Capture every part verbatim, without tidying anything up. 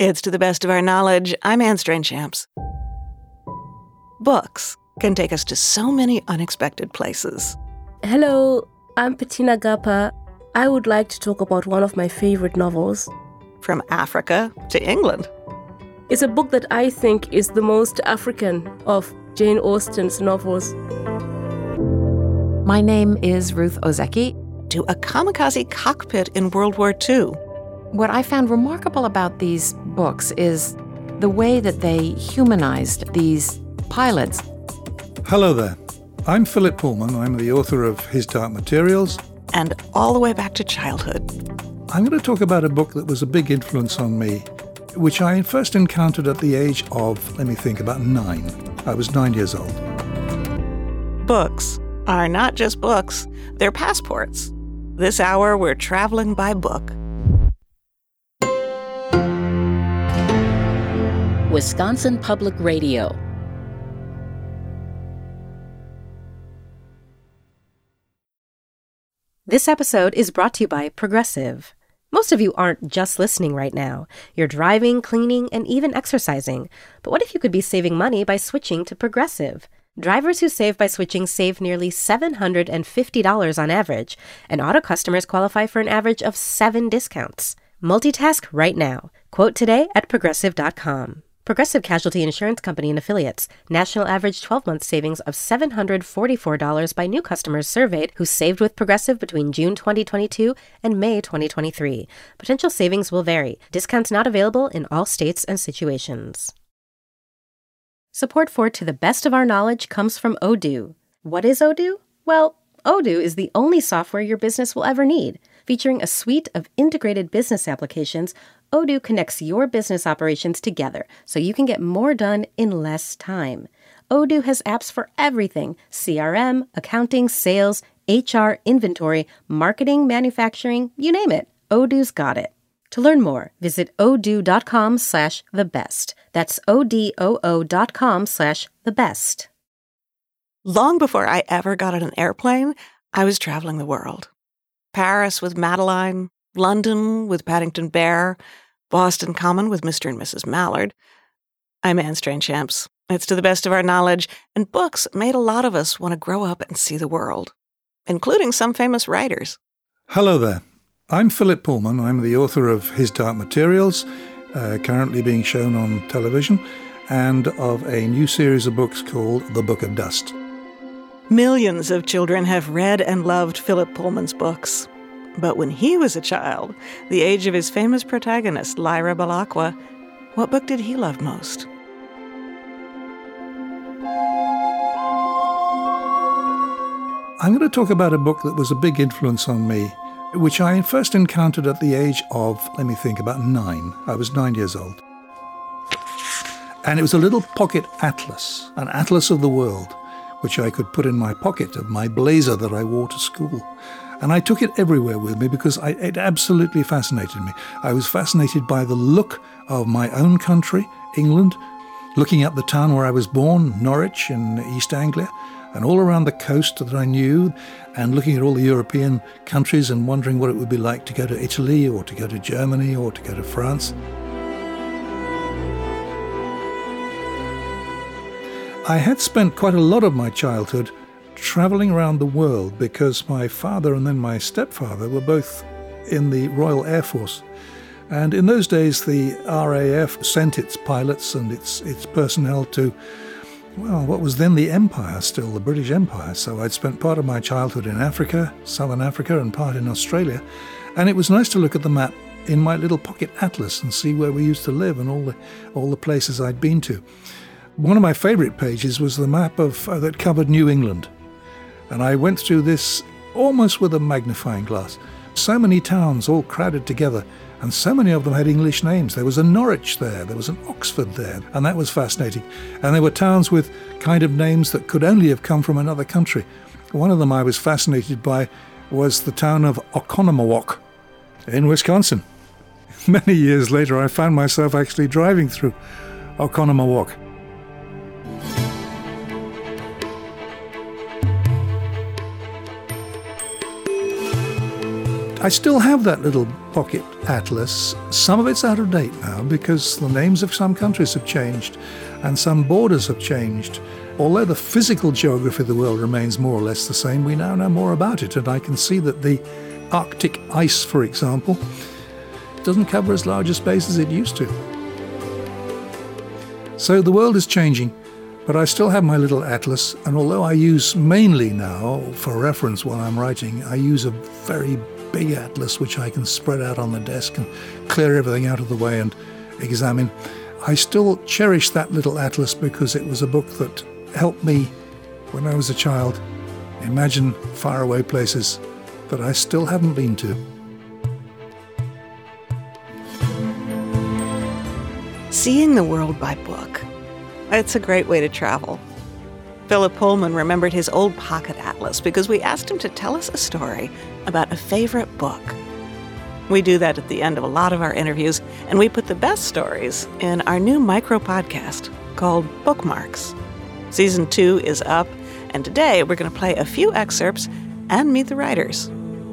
It's To the Best of Our Knowledge. I'm Anne Strainchamps. Books can take us to so many unexpected places. Hello, I'm Bettina Gappa. I would like to talk about one of my favorite novels. From Africa to England. It's a book that I think is the most African of Jane Austen's novels. My name is Ruth Ozeki. To a kamikaze cockpit in World War Two. What I found remarkable about these books is the way that they humanized these pilots. Hello there. I'm Philip Pullman. I'm the author of His Dark Materials. And all the way back to childhood. I'm going to talk about a book that was a big influence on me, which I first encountered at the age of, let me think, about nine. I was nine years old. Books are not just books, they're passports. This hour, we're traveling by book. Wisconsin Public Radio. This episode is brought to you by Progressive. Most of you aren't just listening right now. You're driving, cleaning, and even exercising. But what if you could be saving money by switching to Progressive? Drivers who save by switching save nearly seven hundred fifty dollars on average, and auto customers qualify for an average of seven discounts. Multitask right now. Quote today at progressive dot com. Progressive Casualty Insurance Company and Affiliates. National average twelve-month savings of seven hundred forty-four dollars by new customers surveyed who saved with Progressive between June twenty twenty-two and May twenty twenty-three. Potential savings will vary. Discounts not available in all states and situations. Support for To the Best of Our Knowledge comes from Odoo. What is Odoo? Well, Odoo is the only software your business will ever need. Featuring a suite of integrated business applications, Odoo connects your business operations together so you can get more done in less time. Odoo has apps for everything: C R M, accounting, sales, H R, inventory, marketing, manufacturing, you name it. Odoo's got it. To learn more, visit odoo.com slash the best. That's O-D-O-O dot com slash the best. Long before I ever got on an airplane, I was traveling the world. Paris with Madeline, London with Paddington Bear, Boston Common with Mister and Missus Mallard. I'm Anne Strainchamps. It's To the Best of Our Knowledge, and books made a lot of us want to grow up and see the world, including some famous writers. Hello there. I'm Philip Pullman. I'm the author of His Dark Materials, uh, currently being shown on television, and of a new series of books called The Book of Dust. Millions of children have read and loved Philip Pullman's books. But when he was a child, the age of his famous protagonist, Lyra Belacqua, what book did he love most? I'm going to talk about a book that was a big influence on me, which I first encountered at the age of, let me think, about nine. I was nine years old. And it was a little pocket atlas, an atlas of the world, which I could put in my pocket of my blazer that I wore to school. And I took it everywhere with me because I, it absolutely fascinated me. I was fascinated by the look of my own country, England, looking up the town where I was born, Norwich in East Anglia, and all around the coast that I knew, and looking at all the European countries and wondering what it would be like to go to Italy or to go to Germany or to go to France. I had spent quite a lot of my childhood travelling around the world because my father and then my stepfather were both in the Royal Air Force. And in those days, the R A F sent its pilots and its its personnel to, well, what was then the Empire, still the British Empire. So I'd spent part of my childhood in Africa, Southern Africa, and part in Australia. And it was nice to look at the map in my little pocket atlas and see where we used to live and all the all the places I'd been to. One of my favourite pages was the map of uh, that covered New England. And I went through this almost with a magnifying glass. So many towns all crowded together, and so many of them had English names. There was a Norwich there, there was an Oxford there, and that was fascinating. And there were towns with kind of names that could only have come from another country. One of them I was fascinated by was the town of Oconomowoc in Wisconsin. Many years later, I found myself actually driving through Oconomowoc. I still have that little pocket atlas. Some of it's out of date now because the names of some countries have changed and some borders have changed. Although the physical geography of the world remains more or less the same, we now know more about it, and I can see that the Arctic ice, for example, doesn't cover as large a space as it used to. So the world is changing, but I still have my little atlas, and although I use mainly now, for reference while I'm writing, I use a very big atlas which I can spread out on the desk and clear everything out of the way and examine, I still cherish that little atlas because it was a book that helped me, when I was a child, imagine faraway places that I still haven't been to. Seeing the world by book. It's a great way to travel. Philip Pullman remembered his old pocket atlas because we asked him to tell us a story about a favorite book. We do that at the end of a lot of our interviews, and we put the best stories in our new micro-podcast called Bookmarks. Season two is up, and today we're going to play a few excerpts and meet the writers.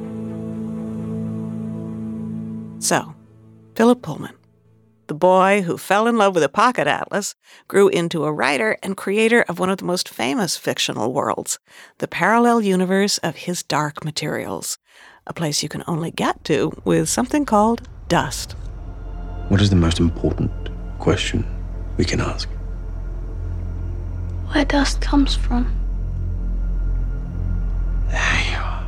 So, Philip Pullman, the boy who fell in love with a pocket atlas, grew into a writer and creator of one of the most famous fictional worlds, the parallel universe of his dark materials, a place you can only get to with something called dust. What is the most important question we can ask? Where dust comes from. There you are.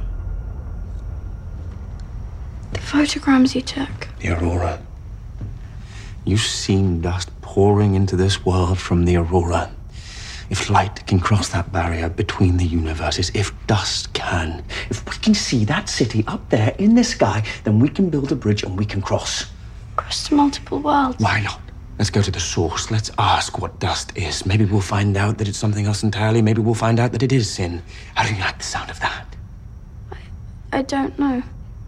The photograms you took. The aurora. You've seen dust pouring into this world from the aurora. If light can cross that barrier between the universes, if dust can, if we can see that city up there in the sky, then we can build a bridge and we can cross. Cross to multiple worlds. Why not? Let's go to the source. Let's ask what dust is. Maybe we'll find out that it's something else entirely. Maybe we'll find out that it is sin. How do you like the sound of that? I, I don't know.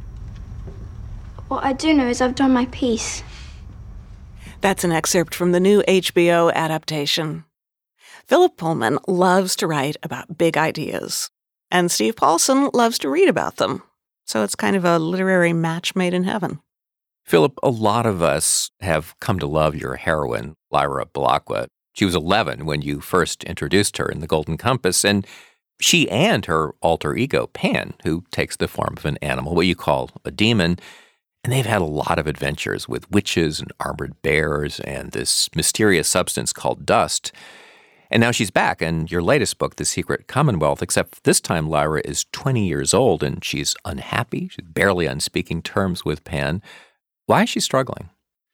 What I do know is I've done my piece. That's an excerpt from the new H B O adaptation. Philip Pullman loves to write about big ideas, and Steve Paulson loves to read about them. So it's kind of a literary match made in heaven. Philip, a lot of us have come to love your heroine, Lyra Belacqua. She was eleven when you first introduced her in The Golden Compass, and she and her alter ego, Pan, who takes the form of an animal, what you call a demon, and they've had a lot of adventures with witches and armored bears and this mysterious substance called dust. And now she's back in your latest book, The Secret Commonwealth, except this time Lyra is twenty years old and she's unhappy. She's barely on speaking terms with Pan. Why is she struggling?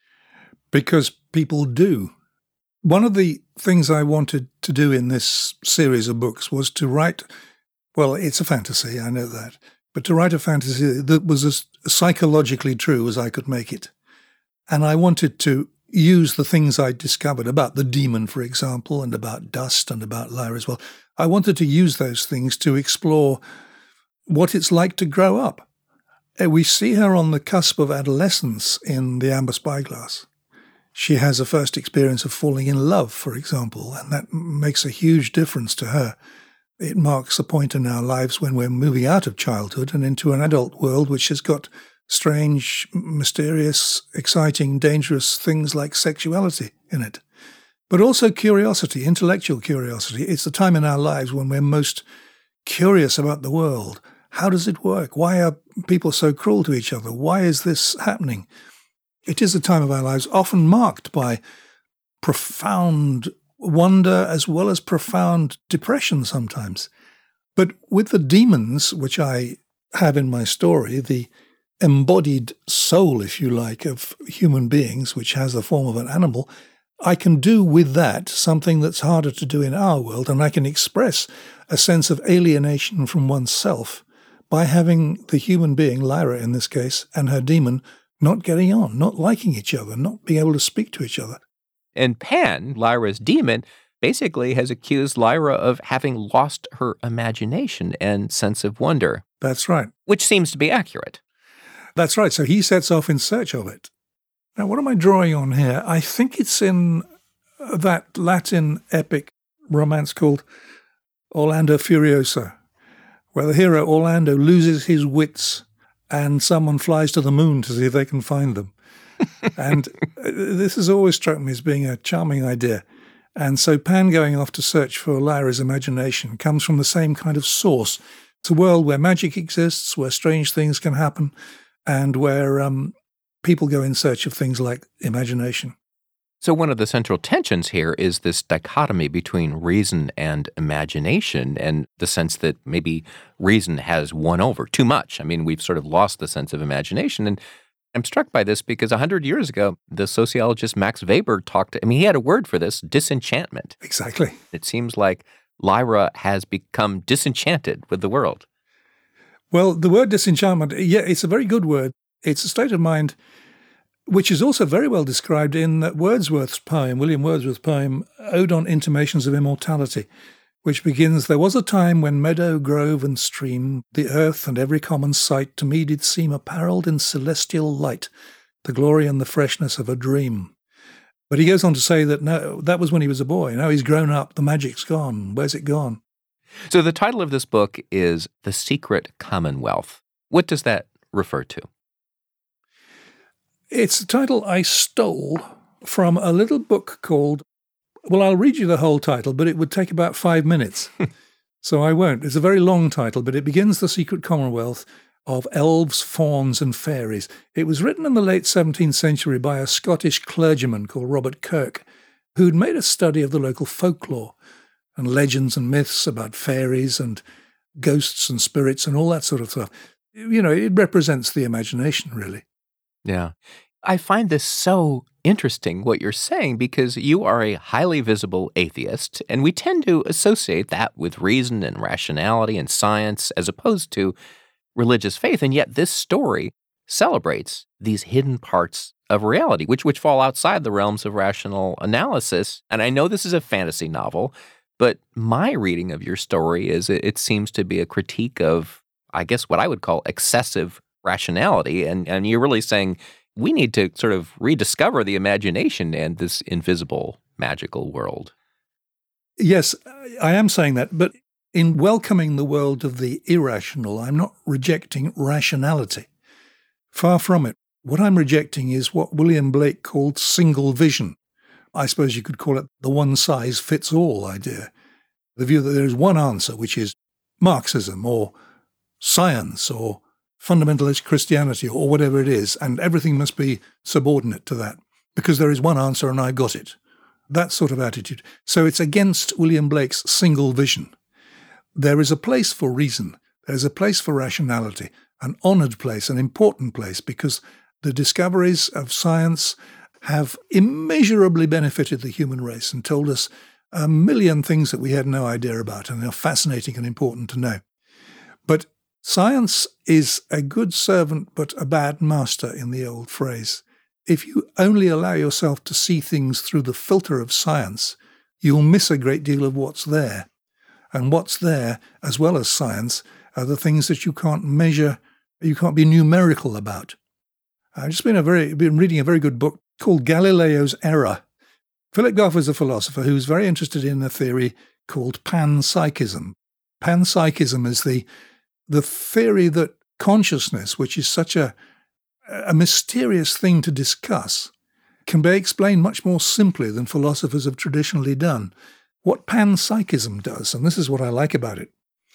Because people do. One of the things I wanted to do in this series of books was to write, well, it's a fantasy, I know that, but to write a fantasy that was as psychologically true as I could make it. And I wanted to use the things I discovered about the demon, for example, and about dust and about Lyra as well. I wanted to use those things to explore what it's like to grow up. We see her on the cusp of adolescence in The Amber Spyglass. She has a first experience of falling in love, for example, and that makes a huge difference to her. It marks a point in our lives when we're moving out of childhood and into an adult world which has got strange, mysterious, exciting, dangerous things like sexuality in it. But also curiosity, intellectual curiosity. It's the time in our lives when we're most curious about the world. How does it work? Why are people so cruel to each other? Why is this happening? It is a time of our lives often marked by profound wonder as well as profound depression sometimes. But with the demons, which I have in my story, the embodied soul, if you like, of human beings, which has the form of an animal, I can do with that something that's harder to do in our world, and I can express a sense of alienation from oneself by having the human being, Lyra in this case, and her demon not getting on, not liking each other, not being able to speak to each other. And Pan, Lyra's demon, basically has accused Lyra of having lost her imagination and sense of wonder. That's right. Which seems to be accurate. That's right. So he sets off in search of it. Now, what am I drawing on here? I think it's in that Latin epic romance called Orlando Furioso, where the hero Orlando loses his wits and someone flies to the moon to see if they can find them. And this has always struck me as being a charming idea. And so Pan going off to search for Lyra's imagination comes from the same kind of source. It's a world where magic exists, where strange things can happen, and where um, people go in search of things like imagination. So one of the central tensions here is this dichotomy between reason and imagination, and the sense that maybe reason has won over too much. I mean, we've sort of lost the sense of imagination. And I'm struck by this because one hundred years ago, the sociologist Max Weber talked, I mean, he had a word for this, disenchantment. Exactly. It seems like Lyra has become disenchanted with the world. Well, the word disenchantment, yeah, it's a very good word. It's a state of mind which is also very well described in Wordsworth's poem, William Wordsworth's poem, Ode on Intimations of Immortality, which begins, "There was a time when meadow, grove, and stream, the earth and every common sight, to me did seem apparelled in celestial light, the glory and the freshness of a dream." But he goes on to say that no, that was when he was a boy. Now he's grown up, the magic's gone. Where's it gone? So the title of this book is The Secret Commonwealth. What does that refer to? It's a title I stole from a little book called, well, I'll read you the whole title, but it would take about five minutes. So I won't. It's a very long title, but it begins The Secret Commonwealth of Elves, Fauns, and Fairies. It was written in the late seventeenth century by a Scottish clergyman called Robert Kirk, who'd made a study of the local folklore and legends and myths about fairies and ghosts and spirits and all that sort of stuff. You know, it represents the imagination, really. Yeah. I find this so interesting, what you're saying, because you are a highly visible atheist, and we tend to associate that with reason and rationality and science as opposed to religious faith. And yet this story celebrates these hidden parts of reality, which, which fall outside the realms of rational analysis. And I know this is a fantasy novel, but my reading of your story is it, it seems to be a critique of, I guess, what I would call excessive rationality. And, and you're really saying we need to sort of rediscover the imagination and this invisible, magical world. Yes, I am saying that. But in welcoming the world of the irrational, I'm not rejecting rationality. Far from it. What I'm rejecting is what William Blake called single vision. I suppose you could call it the one-size-fits-all idea. The view that there is one answer, which is Marxism or science or fundamentalist Christianity or whatever it is, and everything must be subordinate to that because there is one answer and I got it. That sort of attitude. So it's against William Blake's single vision. There is a place for reason. There is a place for rationality, an honoured place, an important place, because the discoveries of science have immeasurably benefited the human race and told us a million things that we had no idea about and are fascinating and important to know. But science is a good servant but a bad master, in the old phrase. If you only allow yourself to see things through the filter of science, you'll miss a great deal of what's there. And what's there, as well as science, are the things that you can't measure, you can't be numerical about. I've just been, a very, been reading a very good book called Galileo's Error. Philip Goff is a philosopher who's very interested in a theory called panpsychism. Panpsychism is the the theory that consciousness, which is such a, a mysterious thing to discuss, can be explained much more simply than philosophers have traditionally done. What panpsychism does, and this is what I like about it,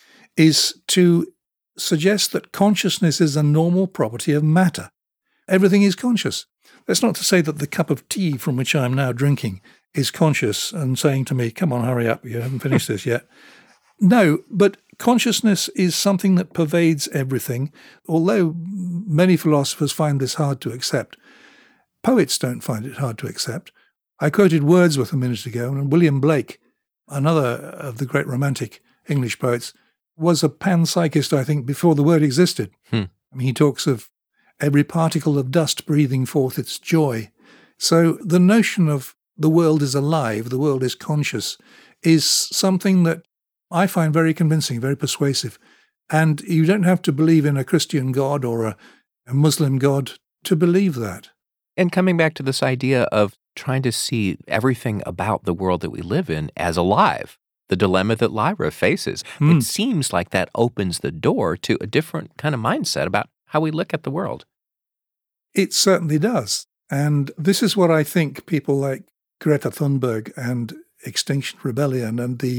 is to suggest that consciousness is a normal property of matter. Everything is conscious. That's not to say that the cup of tea from which I'm now drinking is conscious and saying to me, come on, hurry up, you haven't finished this yet. No, but consciousness is something that pervades everything, although many philosophers find this hard to accept. Poets don't find it hard to accept. I quoted Wordsworth a minute ago, and William Blake, another of the great romantic English poets, was a panpsychist, I think, before the word existed. Hmm. I mean, he talks of every particle of dust breathing forth its joy. So the notion of the world is alive, the world is conscious, is something that I find very convincing, very persuasive. And you don't have to believe in a Christian God or a, a Muslim God to believe that. And coming back to this idea of trying to see everything about the world that we live in as alive, the dilemma that Lyra faces, Mm. it seems like that opens the door to a different kind of mindset about how we look at the world. It certainly does. And this is what I think people like Greta Thunberg and Extinction Rebellion and the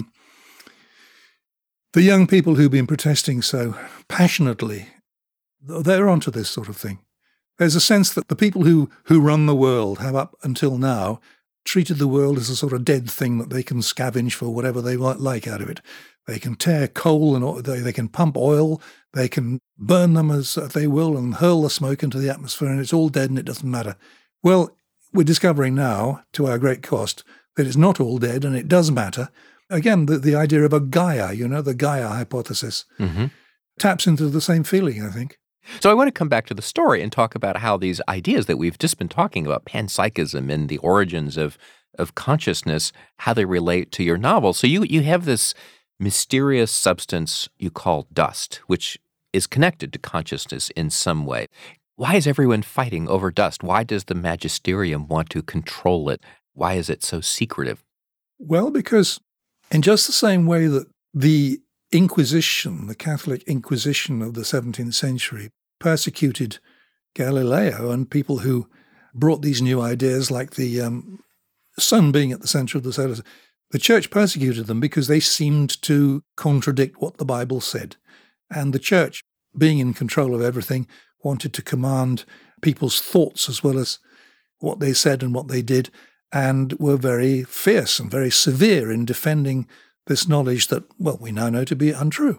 the young people who've been protesting so passionately, they're onto this sort of thing. There's a sense that the people who, who run the world have up until now treated the world as a sort of dead thing that they can scavenge for whatever they might like out of it. They can tear coal and they, they can pump oil, they can burn them as they will and hurl the smoke into the atmosphere, and it's all dead and it doesn't matter. Well, we're discovering now, to our great cost, that it's not all dead and it does matter. Again, the, the idea of a Gaia, you know, the Gaia hypothesis, mm-hmm. taps into the same feeling, I think. So I want to come back to the story and talk about how these ideas that we've just been talking about, panpsychism and the origins of, of consciousness, how they relate to your novel. So you, you have this mysterious substance you call dust, which is connected to consciousness in some way. Why is everyone fighting over dust? Why does the magisterium want to control it? Why is it so secretive? Well, because in just the same way that the Inquisition, the Catholic Inquisition of the seventeenth century, persecuted Galileo and people who brought these new ideas like the um, sun being at the center of the solar system, the church persecuted them because they seemed to contradict what the Bible said. And the church, being in control of everything, wanted to command people's thoughts as well as what they said and what they did, and were very fierce and very severe in defending this knowledge that, well, we now know to be untrue.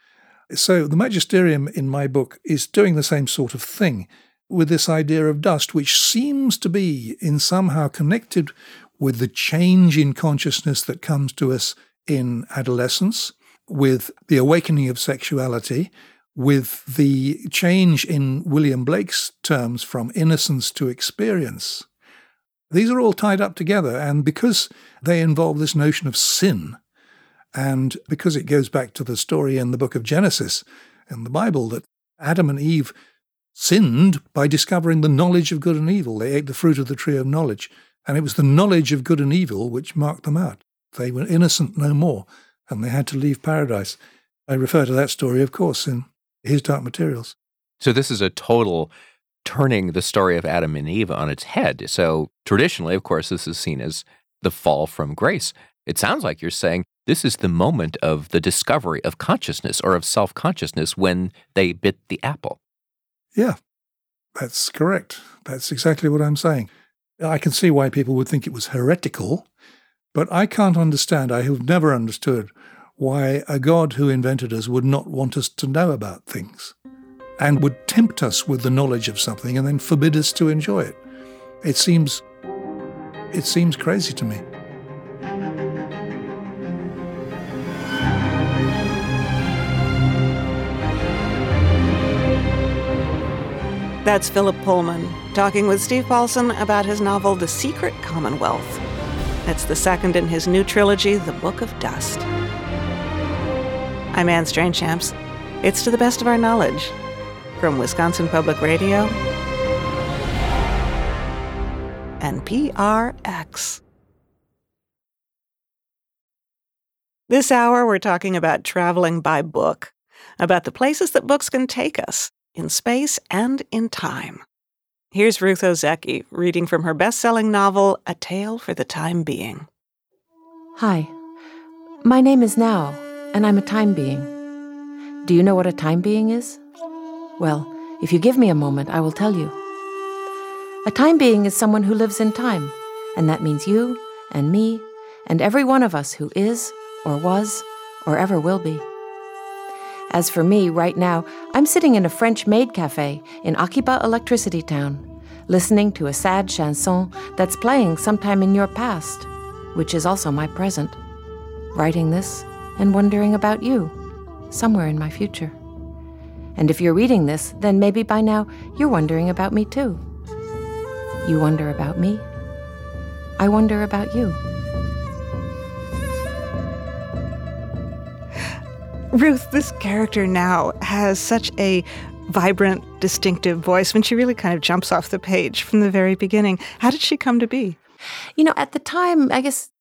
So the magisterium in my book is doing the same sort of thing with this idea of dust, which seems to be in somehow connected with the change in consciousness that comes to us in adolescence, with the awakening of sexuality, with the change in William Blake's terms from innocence to experience. These are all tied up together, and because they involve this notion of sin, and because it goes back to the story in the book of Genesis in the Bible that Adam and Eve sinned by discovering the knowledge of good and evil. They ate the fruit of the tree of knowledge, and it was the knowledge of good and evil which marked them out. They were innocent no more, and they had to leave paradise. I refer to that story, of course, in His Dark Materials. So this is a total turning the story of Adam and Eve on its head. So traditionally, of course, this is seen as the fall from grace. It sounds like you're saying this is the moment of the discovery of consciousness or of self-consciousness when they bit the apple. Yeah, that's correct. That's exactly what I'm saying. I can see why people would think it was heretical, but I can't understand, I have never understood why a God who invented us would not want us to know about things and would tempt us with the knowledge of something and then forbid us to enjoy it. It seems, it seems crazy to me. That's Philip Pullman talking with Steve Paulson about his novel, The Secret Commonwealth. It's the second in his new trilogy, The Book of Dust. I'm Anne Strainchamps. It's To the Best of Our Knowledge from Wisconsin Public Radio and P R X. This hour, we're talking about traveling by book, about the places that books can take us in space and in time. Here's Ruth Ozeki reading from her best-selling novel, A Tale for the Time Being. Hi, my name is Now, and I'm a time being. Do you know what a time being is? Well, if you give me a moment, I will tell you. A time being is someone who lives in time, and that means you and me and every one of us who is, or was, or ever will be. As for me, right now, I'm sitting in a French-made cafe in Akiba Electricity Town, listening to a sad chanson that's playing sometime in your past, which is also my present, writing this and wondering about you, somewhere in my future. And if you're reading this, then maybe by now you're wondering about me too. You wonder about me. I wonder about you. Ruth, this character Now has such a vibrant, distinctive voice when she really kind of jumps off the page from the very beginning. How did she come to be? You know, at the time, I guess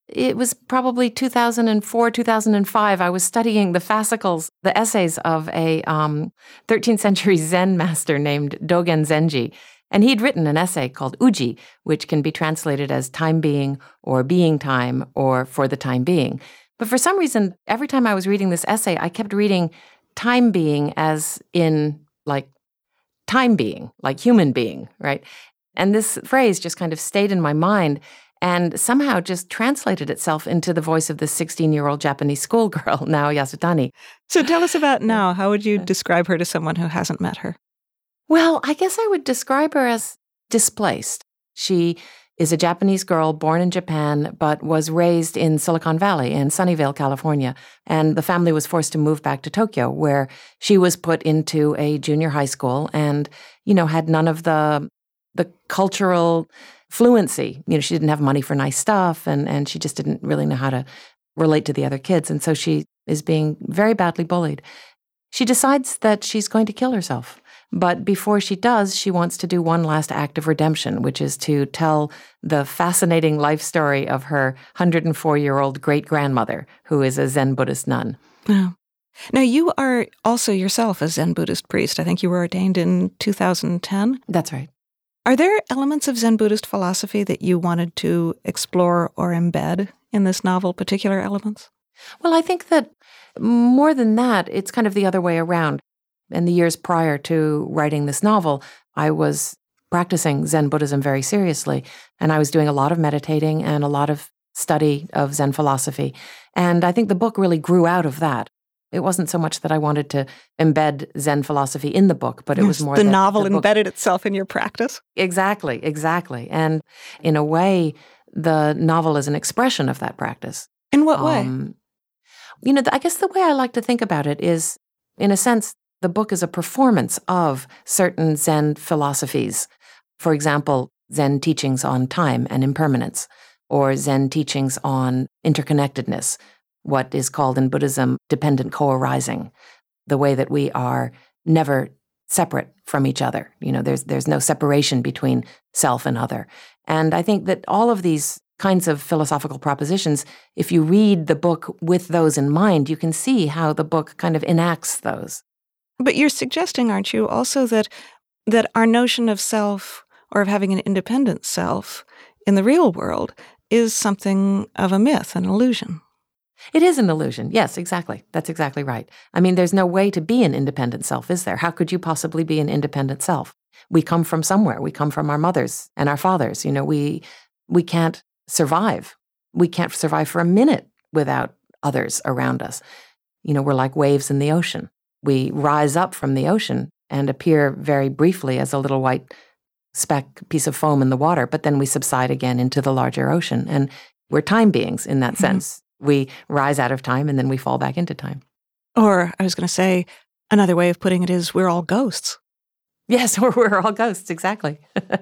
it was probably two thousand four, two thousand five. I was studying the fascicles, the essays of a um, thirteenth century Zen master named Dogen Zenji. And he'd written an essay called Uji, which can be translated as time being or being time or for the time being. But for some reason, every time I was reading this essay, I kept reading time being as in like time being, like human being, right? And this phrase just kind of stayed in my mind and somehow just translated itself into the voice of this sixteen-year-old Japanese schoolgirl, Nao Yasutani. So tell us about Nao. How would you describe her to someone who hasn't met her? Well, I guess I would describe her as displaced. She is a Japanese girl born in Japan, but was raised in Silicon Valley in Sunnyvale, California. And the family was forced to move back to Tokyo, where she was put into a junior high school and, you know, had none of the the cultural fluency. You know, she didn't have money for nice stuff, and, and she just didn't really know how to relate to the other kids. And so she is being very badly bullied. She decides that she's going to kill herself. But before she does, she wants to do one last act of redemption, which is to tell the fascinating life story of her one hundred four-year-old great-grandmother, who is a Zen Buddhist nun. Oh. Now, you are also yourself a Zen Buddhist priest. I think you were ordained in two thousand ten. That's right. Are there elements of Zen Buddhist philosophy that you wanted to explore or embed in this novel, particular elements? Well, I think that more than that, it's kind of the other way around. In the years prior to writing this novel, I was practicing Zen Buddhism very seriously, and I was doing a lot of meditating and a lot of study of Zen philosophy. And I think the book really grew out of that. It wasn't so much that I wanted to embed Zen philosophy in the book, but it was more the that novel the book embedded itself in your practice. Exactly, exactly. And in a way, the novel is an expression of that practice. In what way? Um, you know, I guess the way I like to think about it is, in a sense, the book is a performance of certain Zen philosophies. For example, Zen teachings on time and impermanence, or Zen teachings on interconnectedness, what is called in Buddhism dependent co-arising, the way that we are never separate from each other. You know, there's there's no separation between self and other. And I think that all of these kinds of philosophical propositions, if you read the book with those in mind, you can see how the book kind of enacts those. But you're suggesting, aren't you, also that that our notion of self or of having an independent self in the real world is something of a myth, an illusion? It is an illusion. Yes, exactly. That's exactly right. I mean, there's no way to be an independent self, is there? How could you possibly be an independent self? We come from somewhere. We come from our mothers and our fathers. You know, we we can't survive. We can't survive for a minute without others around us. You know, we're like waves in the ocean. We rise up from the ocean and appear very briefly as a little white speck piece of foam in the water, but then we subside again into the larger ocean. And we're time beings in that mm-hmm. sense. We rise out of time and then we fall back into time. Or I was going to say, another way of putting it is we're all ghosts. Yes, we're, we're all ghosts, exactly.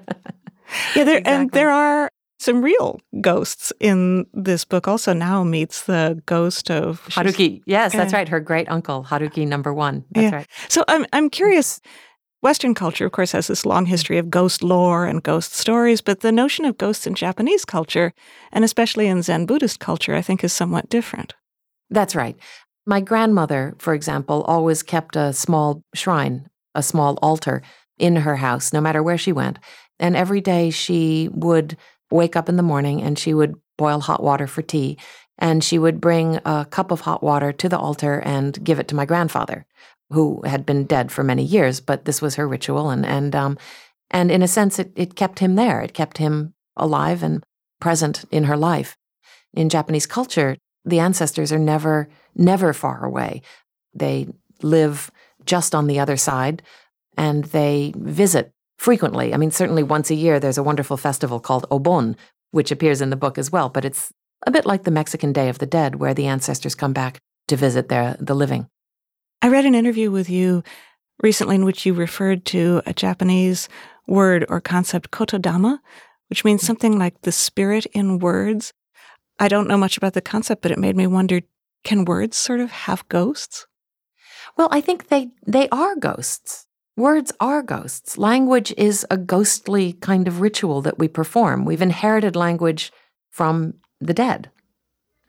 yeah, there, exactly. And there are some real ghosts in this book. Also, Nao meets the ghost of Haruki. Yes, that's uh, right. Her great uncle, Haruki number one. That's yeah. right. So I'm I'm curious. Western culture, of course, has this long history of ghost lore and ghost stories, but the notion of ghosts in Japanese culture, and especially in Zen Buddhist culture, I think is somewhat different. That's right. My grandmother, for example, always kept a small shrine, a small altar in her house, no matter where she went. And every day she would wake up in the morning and she would boil hot water for tea, and she would bring a cup of hot water to the altar and give it to my grandfather, who had been dead for many years, but this was her ritual, and and um, and in a sense, it, it kept him there. It kept him alive and present in her life. In Japanese culture, the ancestors are never, never far away. They live just on the other side, and they visit frequently. I mean, certainly once a year, there's a wonderful festival called Obon, which appears in the book as well, but it's a bit like the Mexican Day of the Dead, where the ancestors come back to visit their the living. I read an interview with you recently in which you referred to a Japanese word or concept, kotodama, which means something like the spirit in words. I don't know much about the concept, but it made me wonder, can words sort of have ghosts? Well, I think they, they are ghosts. Words are ghosts. Language is a ghostly kind of ritual that we perform. We've inherited language from the dead.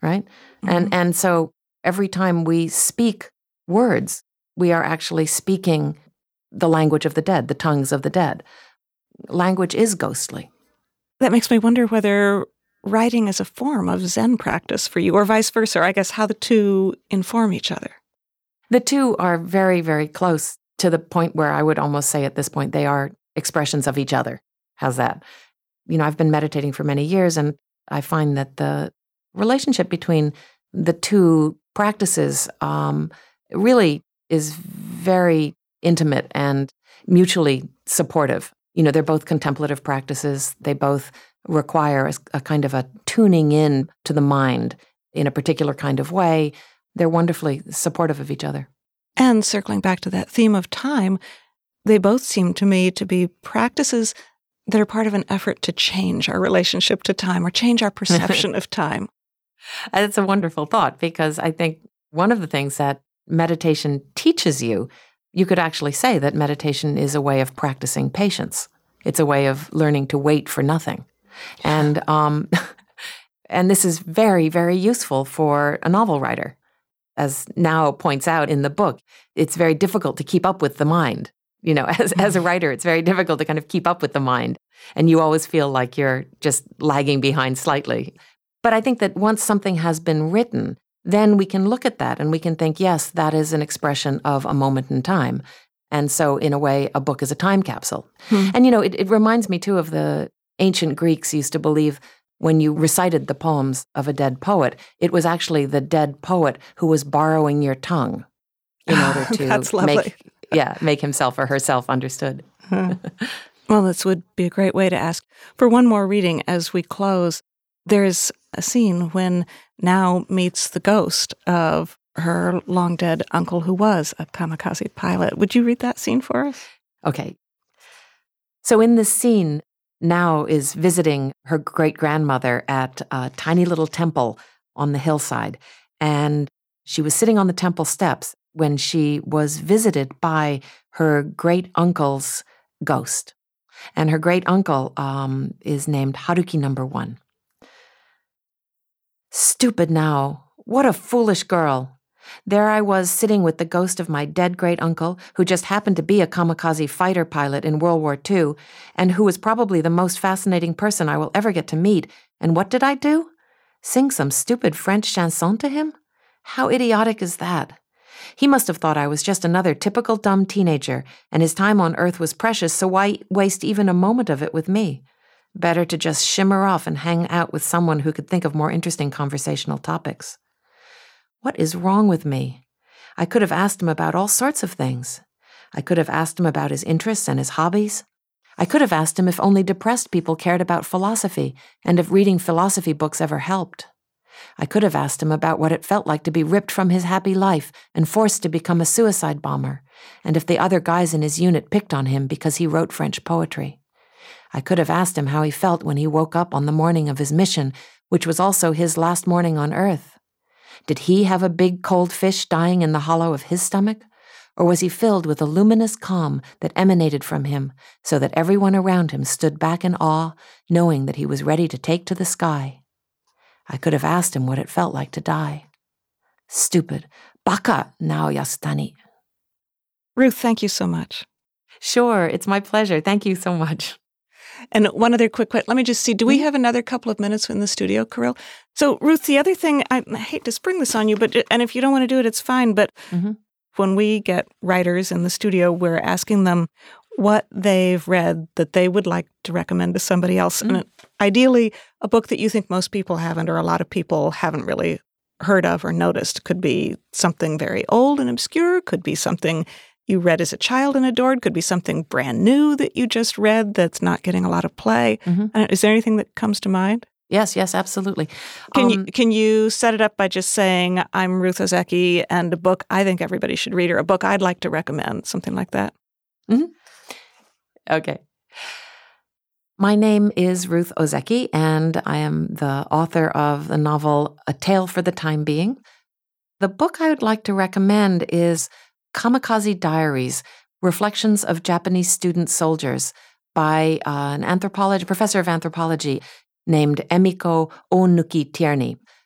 right? Mm-hmm. And and so every time we speak words, we are actually speaking the language of the dead, the tongues of the dead. Language is ghostly. That makes me wonder whether writing is a form of Zen practice for you, or vice versa, or I guess how the two inform each other. The two are very, very close to the point where I would almost say at this point they are expressions of each other. How's that? You know, I've been meditating for many years, and I find that the relationship between the two practices um, really is very intimate and mutually supportive. You know, they're both contemplative practices. They both require a, a kind of a tuning in to the mind in a particular kind of way. They're wonderfully supportive of each other. And circling back to that theme of time, they both seem to me to be practices that are part of an effort to change our relationship to time or change our perception of time. It's a wonderful thought, because I think one of the things that meditation teaches you, you could actually say that meditation is a way of practicing patience. It's a way of learning to wait for nothing. And um, and this is very, very useful for a novel writer. As Now points out in the book, it's very difficult to keep up with the mind. You know, as as a writer, it's very difficult to kind of keep up with the mind. And you always feel like you're just lagging behind slightly. But I think that once something has been written, then we can look at that and we can think, yes, that is an expression of a moment in time. And so, in a way, a book is a time capsule. Hmm. And, you know, it, it reminds me, too, of the ancient Greeks used to believe when you recited the poems of a dead poet, it was actually the dead poet who was borrowing your tongue in order to That's lovely. make, yeah, make himself or herself understood. Hmm. Well, this would be a great way to ask for one more reading as we close. There's a scene when Now meets the ghost of her long-dead uncle who was a kamikaze pilot. Would you read that scene for us? Okay. So in this scene, Now is visiting her great-grandmother at a tiny little temple on the hillside. And she was sitting on the temple steps when she was visited by her great-uncle's ghost. And her great-uncle um, is named Haruki Number One. Stupid Now. What a foolish girl. There I was sitting with the ghost of my dead great-uncle, who just happened to be a kamikaze fighter pilot in World War Two, and who was probably the most fascinating person I will ever get to meet. And what did I do? Sing some stupid French chanson to him? How idiotic is that? He must have thought I was just another typical dumb teenager, and his time on Earth was precious, so why waste even a moment of it with me? Better to just shimmer off and hang out with someone who could think of more interesting conversational topics. What is wrong with me? I could have asked him about all sorts of things. I could have asked him about his interests and his hobbies. I could have asked him if only depressed people cared about philosophy and if reading philosophy books ever helped. I could have asked him about what it felt like to be ripped from his happy life and forced to become a suicide bomber, and if the other guys in his unit picked on him because he wrote French poetry. I could have asked him how he felt when he woke up on the morning of his mission, which was also his last morning on Earth. Did he have a big cold fish dying in the hollow of his stomach? Or was he filled with a luminous calm that emanated from him, so that everyone around him stood back in awe, knowing that he was ready to take to the sky? I could have asked him what it felt like to die. Stupid. Baka now yasutani. Ruth, thank you so much. Sure, it's my pleasure. Thank you so much. And one other quick question. Let me just see. Do we have another couple of minutes in the studio, Kirill? So, Ruth, the other thing, I hate to spring this on you, but and if you don't want to do it, it's fine. But mm-hmm. when we get writers in the studio, we're asking them what they've read that they would like to recommend to somebody else. Mm-hmm. And ideally, a book that you think most people haven't or a lot of people haven't really heard of or noticed. Could be something very old and obscure. Could be something you read as a child and adored, could be something brand new that you just read that's not getting a lot of play. Mm-hmm. Is there anything that comes to mind? Yes, yes, absolutely. Can um, you can you set it up by just saying, I'm Ruth Ozeki, and a book I think everybody should read, or a book I'd like to recommend, something like that? Mm-hmm. Okay. My name is Ruth Ozeki, and I am the author of the novel A Tale for the Time Being. The book I would like to recommend is Kamikaze Diaries, Reflections of Japanese Student Soldiers by uh, an anthropology, professor of anthropology named Emiko Onuki Tierney.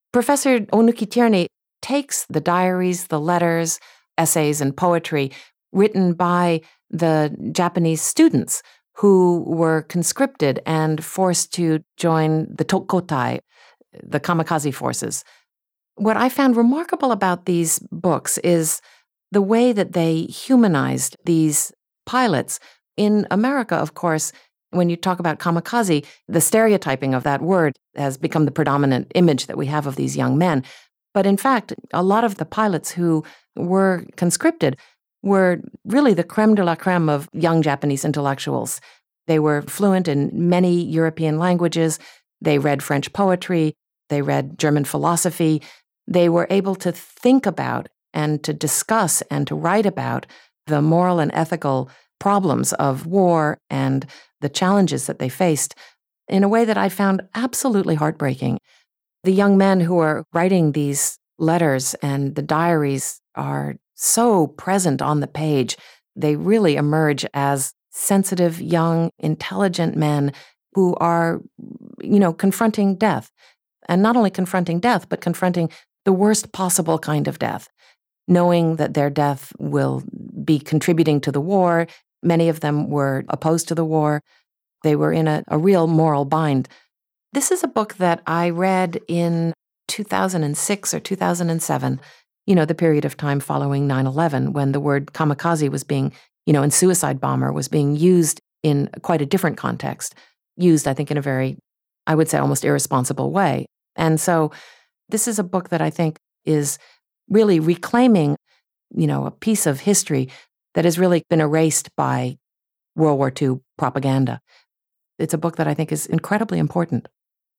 Professor Onuki Tierney takes the diaries, the letters, essays, and poetry written by the Japanese students who were conscripted and forced to join the Tokotai, the kamikaze forces. What I found remarkable about these books is the way that they humanized these pilots. In America, of course, when you talk about kamikaze, the stereotyping of that word has become the predominant image that we have of these young men. But in fact, a lot of the pilots who were conscripted were really the creme de la creme of young Japanese intellectuals. They were fluent in many European languages. They read French poetry. They read German philosophy. They were able to think about and to discuss and to write about the moral and ethical problems of war and the challenges that they faced in a way that I found absolutely heartbreaking. The young men who are writing these letters and the diaries are so present on the page. They really emerge as sensitive, young, intelligent men who are, you know, confronting death. And not only confronting death, but confronting the worst possible kind of death, knowing that their death will be contributing to the war. Many of them were opposed to the war. They were in a, a real moral bind. This is a book that I read in two thousand six or two thousand seven, you know, the period of time following nine eleven, when the word kamikaze was being, you know, and suicide bomber was being used in quite a different context, used, I think, in a very, I would say, almost irresponsible way. And so this is a book that I think is really reclaiming, you know, a piece of history that has really been erased by World War Two propaganda. It's a book that I think is incredibly important.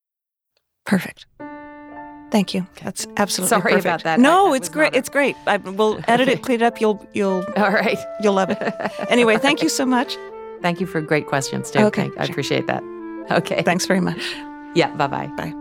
Perfect. Thank you. That's absolutely Sorry perfect. about that. No, I, that it's great. It's great. I, we'll edit it, clean it up. You'll, you'll. All right. You'll love it. Anyway, thank you so much. Thank you for great questions, too. Okay, I, I sure. appreciate that. Okay. Thanks very much. Yeah. Bye-bye. Bye.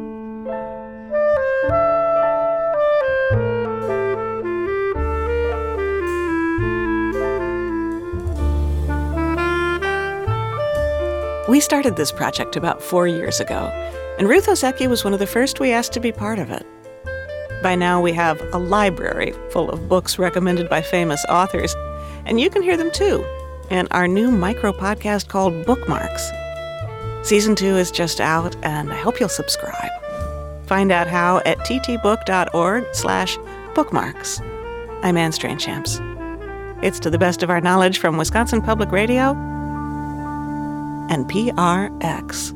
We started this project about four years ago, and Ruth Ozeki was one of the first we asked to be part of it. By now, we have a library full of books recommended by famous authors, and you can hear them too in our new micro-podcast called Bookmarks. Season two is just out, and I hope you'll subscribe. Find out how at ttbook.org slash bookmarks. I'm Anne Strainchamps. It's to the best of our knowledge from Wisconsin Public Radio and P R X.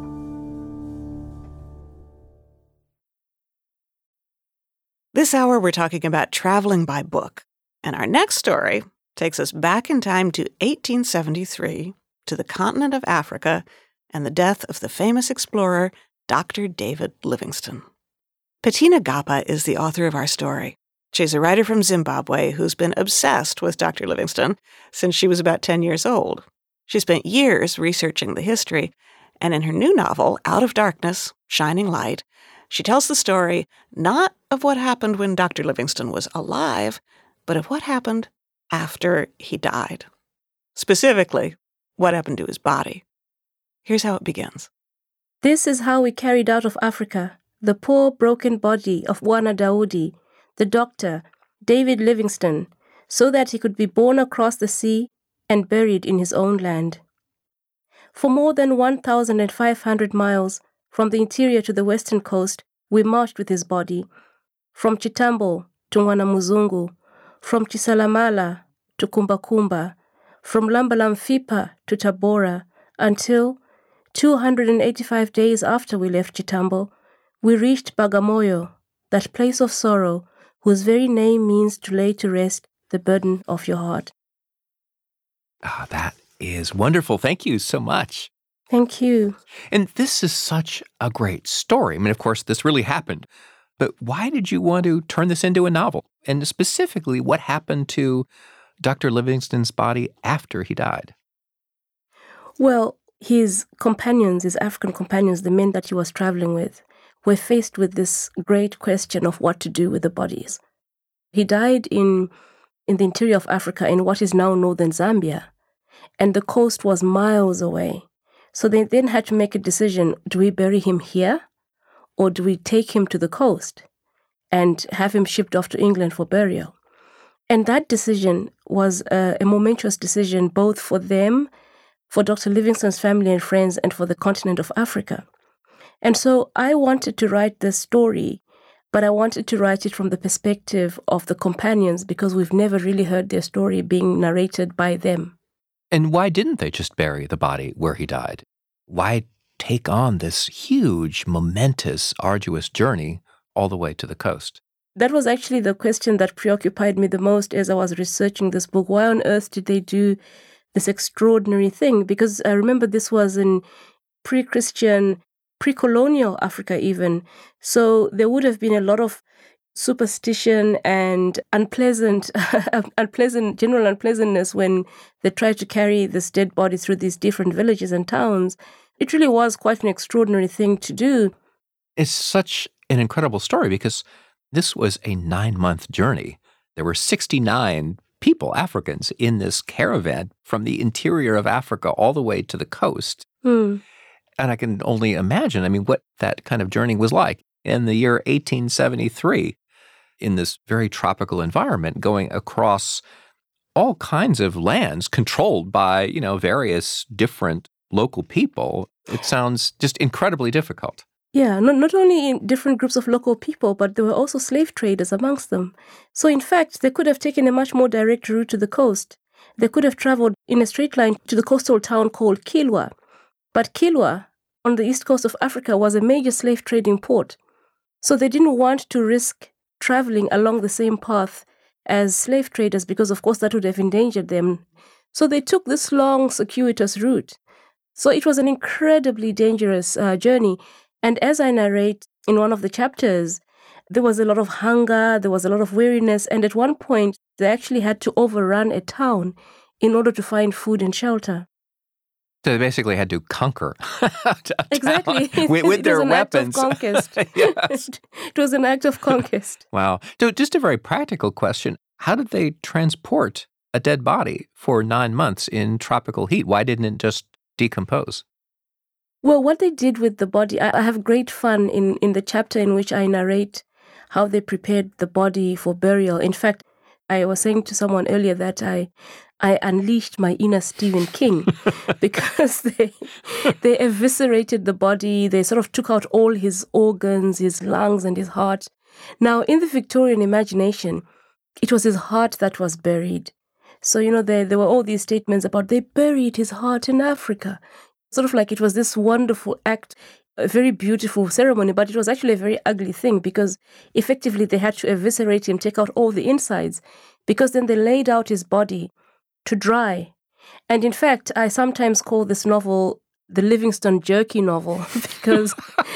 This hour, we're talking about traveling by book. And our next story takes us back in time to eighteen seventy-three, to the continent of Africa, and the death of the famous explorer, Doctor David Livingstone. Bettina Gapa is the author of our story. She's a writer from Zimbabwe who's been obsessed with Doctor Livingstone since she was about ten years old. She spent years researching the history, and in her new novel, Out of Darkness, Shining Light, she tells the story not of what happened when Doctor Livingstone was alive, but of what happened after he died. Specifically, what happened to his body. Here's how it begins. This is how we carried out of Africa the poor broken body of Bwana Daudi, the doctor, David Livingstone, so that he could be borne across the sea and buried in his own land. For more than one thousand five hundred miles, from the interior to the western coast, we marched with his body, from Chitambo to Mwanamuzungu, from Chisalamala to Kumbakumba, from Lambalamfipa to Tabora, until, two hundred eighty-five days after we left Chitambo, we reached Bagamoyo, that place of sorrow, whose very name means to lay to rest the burden of your heart. Ah, that is wonderful. Thank you so much. Thank you. And this is such a great story. I mean, of course, this really happened. But why did you want to turn this into a novel? And specifically, what happened to Doctor Livingstone's body after he died? Well, his companions, his African companions, the men that he was traveling with, were faced with this great question of what to do with the bodies. He died in, in the interior of Africa, in what is now northern Zambia, and the coast was miles away. So they then had to make a decision, do we bury him here, or do we take him to the coast and have him shipped off to England for burial? And that decision was a, a momentous decision both for them, for Doctor Livingstone's family and friends, and for the continent of Africa. And so I wanted to write this story, but I wanted to write it from the perspective of the companions because we've never really heard their story being narrated by them. And why didn't they just bury the body where he died? Why take on this huge, momentous, arduous journey all the way to the coast? That was actually the question that preoccupied me the most as I was researching this book. Why on earth did they do this extraordinary thing? Because I remember this was in pre-Christian, pre-colonial Africa even. So there would have been a lot of superstition and unpleasant, unpleasant, general unpleasantness when they tried to carry this dead body through these different villages and towns. It really was quite an extraordinary thing to do. It's such an incredible story because this was a nine-month journey. There were sixty-nine people, Africans, in this caravan from the interior of Africa all the way to the coast. Hmm. And I can only imagine, I mean, what that kind of journey was like in the year eighteen seventy-three, in this very tropical environment, going across all kinds of lands controlled by, you know, various different local people. It sounds just incredibly difficult. Yeah, not, not only in different groups of local people, but there were also slave traders amongst them. So in fact, they could have taken a much more direct route to the coast. They could have traveled in a straight line to the coastal town called Kilwa. But Kilwa, on the east coast of Africa, was a major slave trading port. So they didn't want to risk traveling along the same path as slave traders because, of course, that would have endangered them. So they took this long, circuitous route. So it was an incredibly dangerous uh, journey. And as I narrate in one of the chapters, there was a lot of hunger, there was a lot of weariness, and at one point, they actually had to overrun a town in order to find food and shelter. So they basically had to conquer a exactly. town with, with it their was an weapons. Act of conquest. Yes. It was an act of conquest. Wow. So just a very practical question. How did they transport a dead body for nine months in tropical heat? Why didn't it just decompose? Well, what they did with the body, I, I have great fun in, in the chapter in which I narrate how they prepared the body for burial. In fact, I was saying to someone earlier that I I unleashed my inner Stephen King because they they eviscerated the body. They sort of took out all his organs, his lungs and his heart. Now, in the Victorian imagination, it was his heart that was buried. So, you know, there, there were all these statements about they buried his heart in Africa. Sort of like it was this wonderful act, a very beautiful ceremony, but it was actually a very ugly thing because effectively they had to eviscerate him, take out all the insides, because then they laid out his body to dry. And in fact, I sometimes call this novel the Livingstone jerky novel because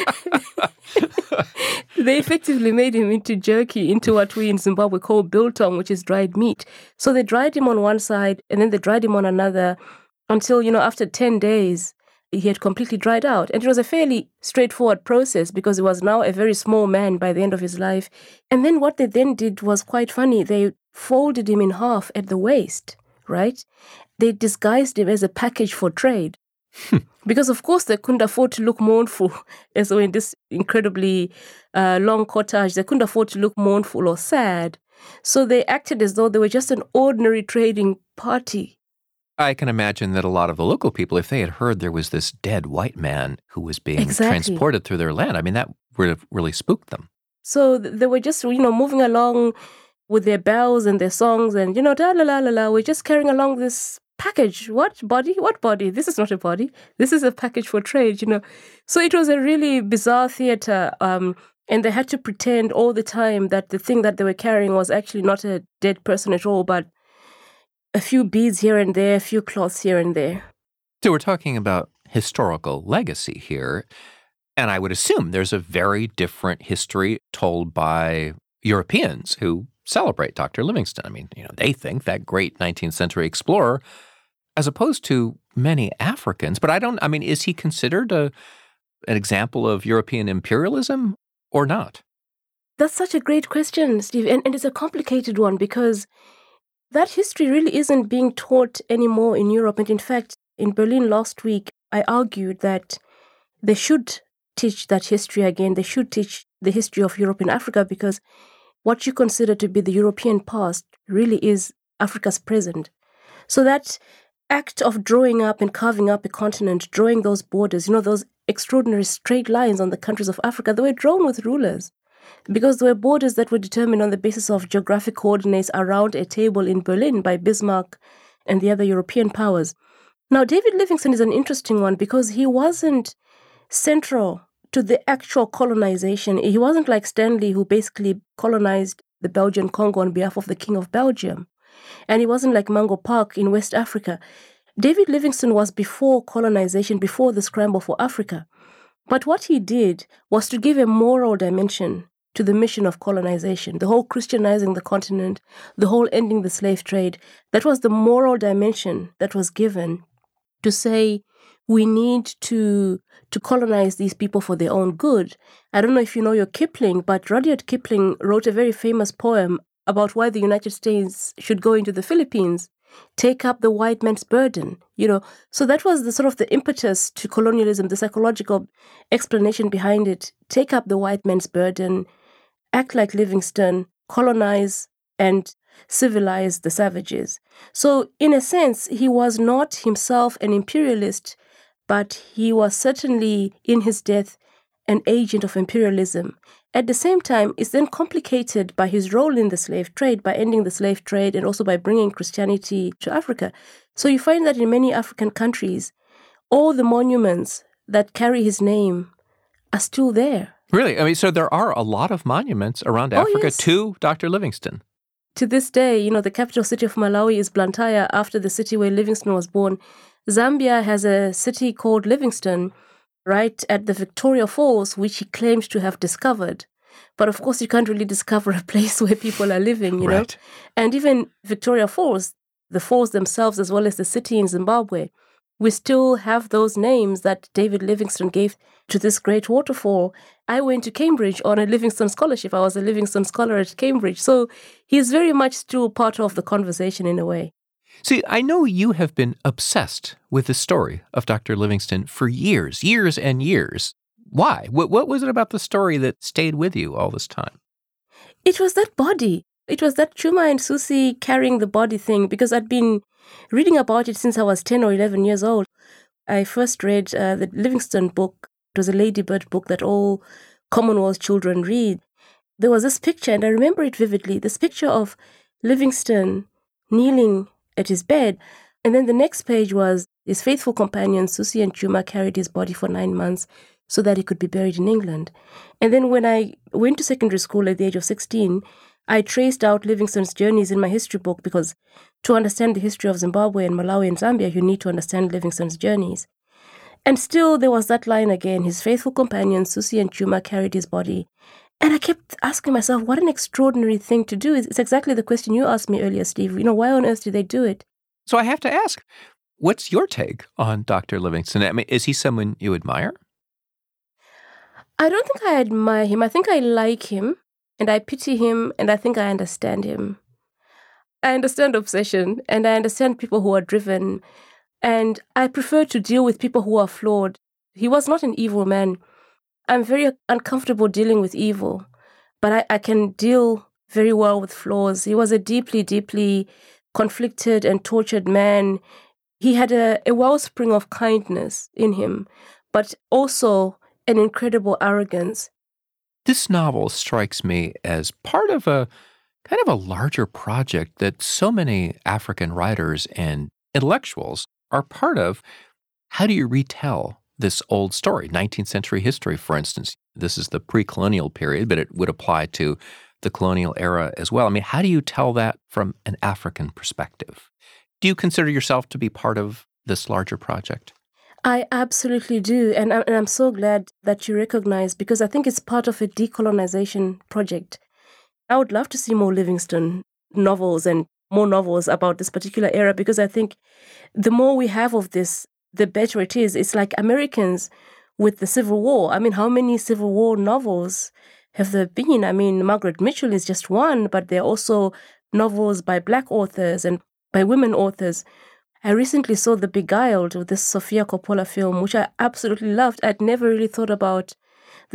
they effectively made him into jerky, into what we in Zimbabwe call biltong, which is dried meat. So they dried him on one side and then they dried him on another until, you know, after ten days, he had completely dried out. And it was a fairly straightforward process because he was now a very small man by the end of his life. And then what they then did was quite funny. They folded him in half at the waist, right? They disguised him as a package for trade. Because, of course, they couldn't afford to look mournful. And so in this incredibly uh, long cortege, they couldn't afford to look mournful or sad. So they acted as though they were just an ordinary trading party. I can imagine that a lot of the local people, if they had heard there was this dead white man who was being Exactly. transported through their land, I mean, that would have really spooked them. So they were just, you know, moving along with their bells and their songs and, you know, da la la la la, we're just carrying along this package. What body? What body? This is not a body. This is a package for trade, you know. So it was a really bizarre theater. Um, and they had to pretend all the time that the thing that they were carrying was actually not a dead person at all, but a few beads here and there, a few cloths here and there. So we're talking about historical legacy here. And I would assume there's a very different history told by Europeans who celebrate Doctor Livingstone. I mean, you know, they think that great nineteenth century explorer, as opposed to many Africans. But I don't, I mean, is he considered a, an example of European imperialism or not? That's such a great question, Steve. And, and it's a complicated one because that history really isn't being taught anymore in Europe. And in fact, in Berlin last week, I argued that there should teach that history again. They should teach the history of Europe and Africa, because what you consider to be the European past really is Africa's present. So that act of drawing up and carving up a continent, drawing those borders, you know, those extraordinary straight lines on the countries of Africa, they were drawn with rulers, because there were borders that were determined on the basis of geographic coordinates around a table in Berlin by Bismarck and the other European powers. Now, David Livingstone is an interesting one because he wasn't central to the actual colonization. He wasn't like Stanley, who basically colonized the Belgian Congo on behalf of the King of Belgium. And he wasn't like Mango Park in West Africa. David Livingstone was before colonization, before the scramble for Africa. But what he did was to give a moral dimension to the mission of colonization, the whole Christianizing the continent, the whole ending the slave trade. That was the moral dimension that was given to say, we need to to colonize these people for their own good. I don't know if you know your Kipling, but Rudyard Kipling wrote a very famous poem about why the United States should go into the Philippines, take up the white man's burden, you know. So that was the sort of the impetus to colonialism, the psychological explanation behind it. Take up the white man's burden, act like Livingstone, colonize and civilize the savages. So in a sense, he was not himself an imperialist, but he was certainly, in his death, an agent of imperialism. At the same time, it's then complicated by his role in the slave trade, by ending the slave trade and also by bringing Christianity to Africa. So you find that in many African countries, all the monuments that carry his name are still there. Really? I mean, so there are a lot of monuments around Oh, Africa yes. to Doctor Livingstone. To this day, you know, the capital city of Malawi is Blantyre, after the city where Livingstone was born. Zambia has a city called Livingstone, right at the Victoria Falls, which he claims to have discovered. But of course, you can't really discover a place where people are living, you Right. know. And even Victoria Falls, the falls themselves, as well as the city in Zimbabwe, we still have those names that David Livingstone gave to this great waterfall. I went to Cambridge on a Livingstone scholarship. I was a Livingstone scholar at Cambridge. So he's very much still part of the conversation in a way. See, I know you have been obsessed with the story of Doctor Livingstone for years, years and years. Why? What, what was it about the story that stayed with you all this time? It was that body. It was that Chuma and Susie carrying the body thing, because I'd been reading about it since I was ten or eleven years old. I first read uh, the Livingstone book. It was a Ladybird book that all Commonwealth children read. There was this picture, and I remember it vividly, this picture of Livingstone kneeling at his bed. And then the next page was his faithful companions, Susie and Chuma, carried his body for nine months so that he could be buried in England. And then when I went to secondary school at the age of sixteen, I traced out Livingstone's journeys in my history book, because to understand the history of Zimbabwe and Malawi and Zambia, you need to understand Livingstone's journeys. And still there was that line again, his faithful companions, Susie and Chuma, carried his body. And I kept asking myself, what an extraordinary thing to do. It's exactly the question you asked me earlier, Steve. You know, why on earth did they do it? So I have to ask, what's your take on Doctor Livingstone? I mean, is he someone you admire? I don't think I admire him. I think I like him, and I pity him, and I think I understand him. I understand obsession, and I understand people who are driven, and I prefer to deal with people who are flawed. He was not an evil man. I'm very uncomfortable dealing with evil, but I, I can deal very well with flaws. He was a deeply, deeply conflicted and tortured man. He had a, a wellspring of kindness in him, but also an incredible arrogance. This novel strikes me as part of a kind of a larger project that so many African writers and intellectuals are part of. How do you retell this old story? nineteenth century history, for instance. This is the pre-colonial period, but it would apply to the colonial era as well. I mean, how do you tell that from an African perspective? Do you consider yourself to be part of this larger project? I absolutely do. And, I, and I'm so glad that you recognize, because I think it's part of a decolonization project. I would love to see more Livingstone novels and more novels about this particular era, because I think the more we have of this, the better it is. It's like Americans with the Civil War. I mean, how many Civil War novels have there been? I mean, Margaret Mitchell is just one, but there are also novels by Black authors and by women authors. I recently saw The Beguiled, this Sofia Coppola film, which I absolutely loved. I'd never really thought about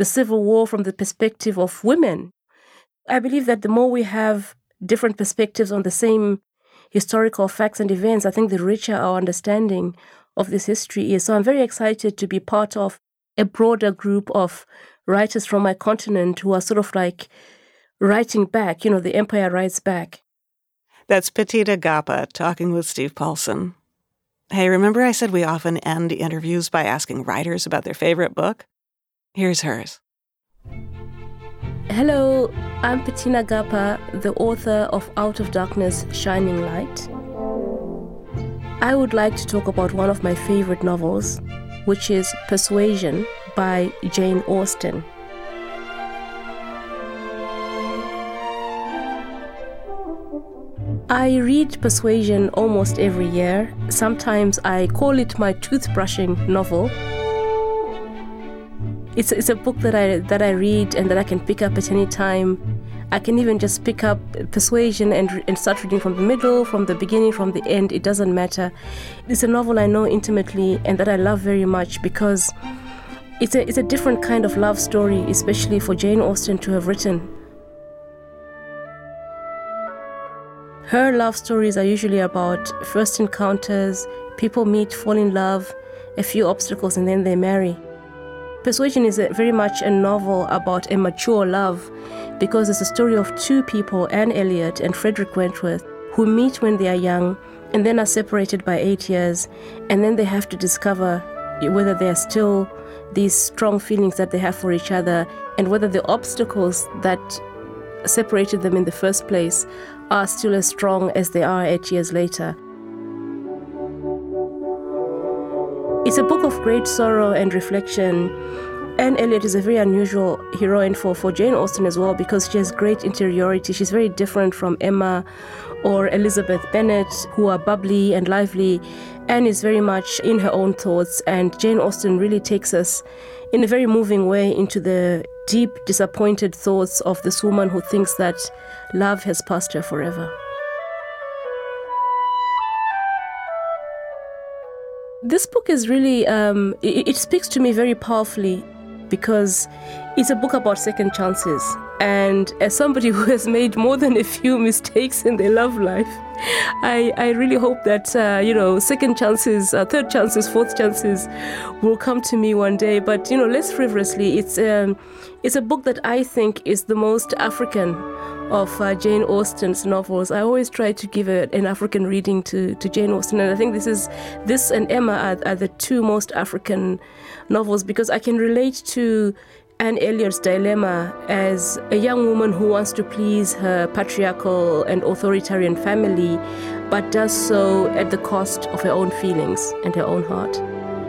the Civil War from the perspective of women. I believe that the more we have different perspectives on the same historical facts and events, I think the richer our understanding of this history is. So I'm very excited to be part of a broader group of writers from my continent who are sort of like writing back, you know, the empire writes back. That's Petita Gapa talking with Steve Paulson. Hey, remember I said we often end interviews by asking writers about their favorite book? Here's hers. Hello, I'm Petita Gapa, the author of Out of Darkness, Shining Light. I would like to talk about one of my favorite novels, which is Persuasion by Jane Austen. I read Persuasion almost every year. Sometimes I call it my toothbrushing novel. It's, it's a book that I that I read and that I can pick up at any time. I can even just pick up Persuasion and, and start reading from the middle, from the beginning, from the end. It doesn't matter. It's a novel I know intimately and that I love very much because it's a, it's a different kind of love story, especially for Jane Austen to have written. Her love stories are usually about first encounters, people meet, fall in love, a few obstacles, and then they marry. Persuasion is a, very much a novel about a mature love because it's a story of two people, Anne Elliot and Frederick Wentworth, who meet when they are young and then are separated by eight years, and then they have to discover whether there are still these strong feelings that they have for each other and whether the obstacles that separated them in the first place are still as strong as they are eight years later. It's a book of great sorrow and reflection. Anne Elliot is a very unusual heroine for, for Jane Austen as well because she has great interiority. She's very different from Emma or Elizabeth Bennet, who are bubbly and lively. Anne is very much in her own thoughts, and Jane Austen really takes us in a very moving way into the deep, disappointed thoughts of this woman who thinks that love has passed her forever. This book is really, um, it, it speaks to me very powerfully because it's a book about second chances. And as somebody who has made more than a few mistakes in their love life, I, I really hope that, uh, you know, second chances, uh, third chances, fourth chances will come to me one day. But, you know, less frivolously, it's, um, it's a book that I think is the most African of uh, Jane Austen's novels. I always try to give a, an African reading to, to Jane Austen, and I think this is this and Emma are, are the two most African novels because I can relate to Anne Elliot's dilemma as a young woman who wants to please her patriarchal and authoritarian family, but does so at the cost of her own feelings and her own heart.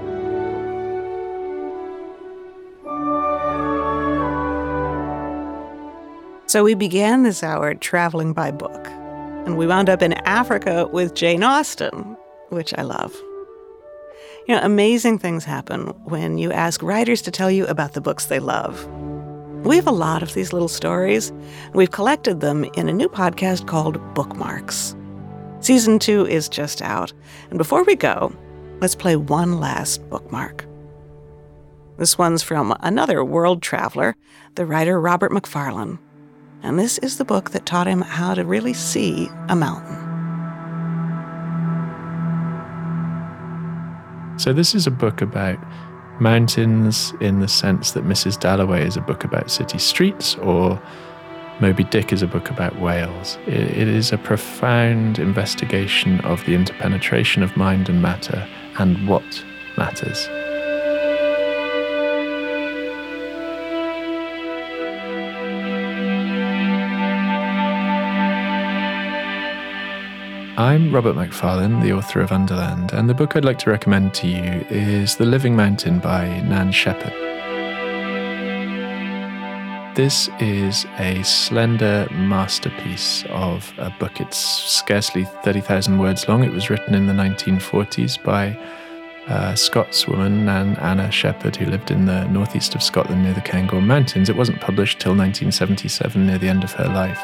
So we began this hour traveling by book, and we wound up in Africa with Jane Austen, which I love. You know, amazing things happen when you ask writers to tell you about the books they love. We have a lot of these little stories, and we've collected them in a new podcast called Bookmarks. Season two is just out, and before we go, let's play one last bookmark. This one's from another world traveler, the writer Robert Macfarlane. And this is the book that taught him how to really see a mountain. So this is a book about mountains in the sense that Missus Dalloway is a book about city streets, or Moby Dick is a book about whales. It, it is a profound investigation of the interpenetration of mind and matter and what matters. I'm Robert Macfarlane, the author of Underland, and the book I'd like to recommend to you is The Living Mountain by Nan Shepherd. This is a slender masterpiece of a book. It's scarcely thirty thousand words long. It was written in the nineteen forties by a Scotswoman, Nan Anna Shepherd, who lived in the northeast of Scotland near the Cairngorm Mountains. It wasn't published till nineteen seventy-seven, near the end of her life.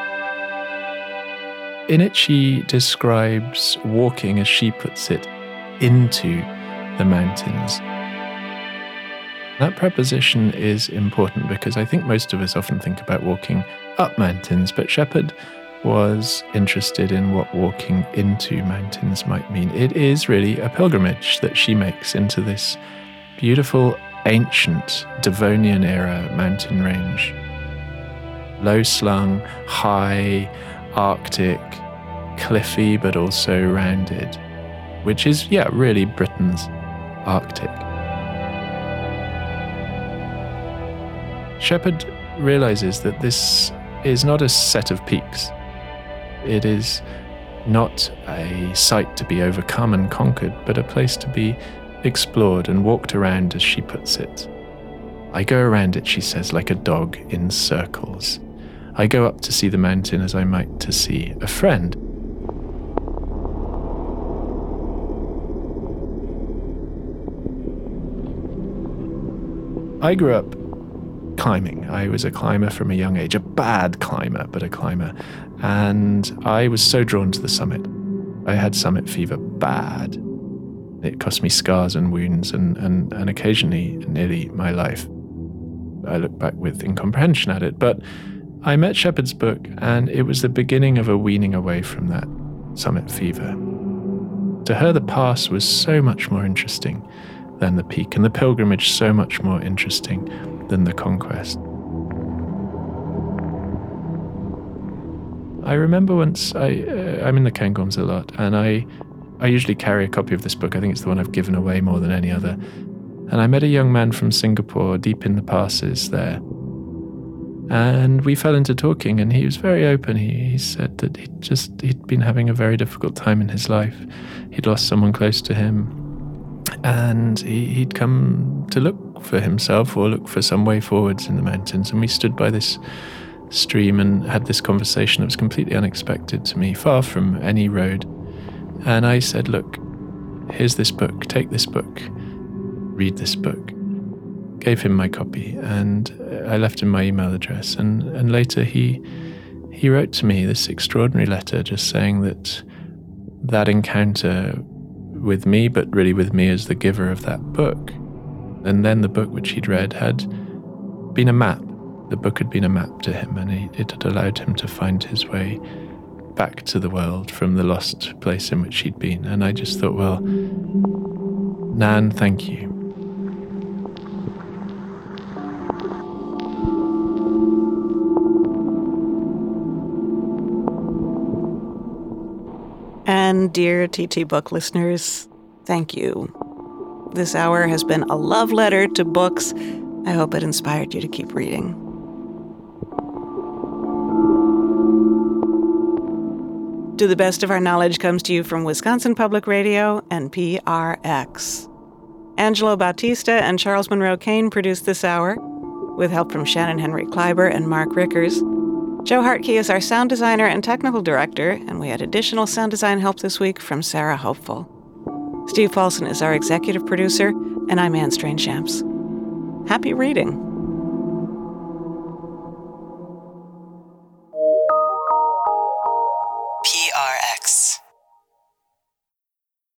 In it, she describes walking, as she puts it, into the mountains. That preposition is important because I think most of us often think about walking up mountains, but Shepard was interested in what walking into mountains might mean. It is really a pilgrimage that she makes into this beautiful, ancient Devonian-era mountain range. Low-slung, high, Arctic, cliffy, but also rounded, which is, yeah, really Britain's Arctic. Shepard realizes that this is not a set of peaks. It is not a site to be overcome and conquered, but a place to be explored and walked around, as she puts it. I go around it, she says, like a dog in circles. I go up to see the mountain as I might to see a friend. I grew up climbing. I was a climber from a young age, a bad climber, but a climber. And I was so drawn to the summit. I had summit fever bad. It cost me scars and wounds and, and, and occasionally nearly my life. I look back with incomprehension at it, but I met Shepard's book and it was the beginning of a weaning away from that summit fever. To her, the pass was so much more interesting than the peak, and the pilgrimage so much more interesting than the conquest. I remember once, I, uh, I'm in the Cairngorms a lot, and I, I usually carry a copy of this book. I think it's the one I've given away more than any other. And I met a young man from Singapore deep in the passes there. And we fell into talking, and he was very open. He, he said that he'd just, he'd been having a very difficult time in his life. He'd lost someone close to him. And he, he'd come to look for himself or look for some way forwards in the mountains. And we stood by this stream and had this conversation that was completely unexpected to me, far from any road. And I said, look, here's this book, take this book, read this book. Gave him my copy, and I left him my email address. And, and later he he wrote to me this extraordinary letter just saying that that encounter with me, but really with me as the giver of that book, and then the book which he'd read had been a map. The book had been a map to him, and he, it had allowed him to find his way back to the world from the lost place in which he'd been. And I just thought, well, Nan, thank you. And dear T T Book listeners, thank you. This hour has been a love letter to books. I hope it inspired you to keep reading. To the Best of Our Knowledge comes to you from Wisconsin Public Radio and P R X. Angelo Bautista and Charles Monroe Kane produced this hour, with help from Shannon Henry Kleiber and Mark Rickers. Joe Hartke is our sound designer and technical director, and we had additional sound design help this week from Sarah Hopeful. Steve Paulson is our executive producer, and I'm Anne Strange-Shamps. Happy reading.